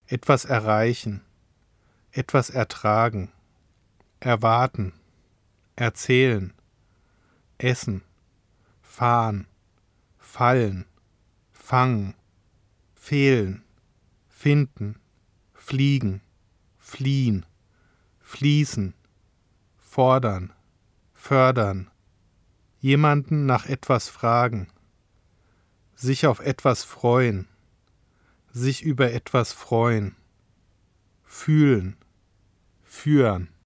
etwas erreichen, etwas ertragen, erwarten, erzählen, essen, fahren, fallen, fangen, fehlen, finden, fliegen, fliehen, fließen, fordern, fördern, jemanden nach etwas fragen, sich auf etwas freuen, sich über etwas freuen, fühlen, führen.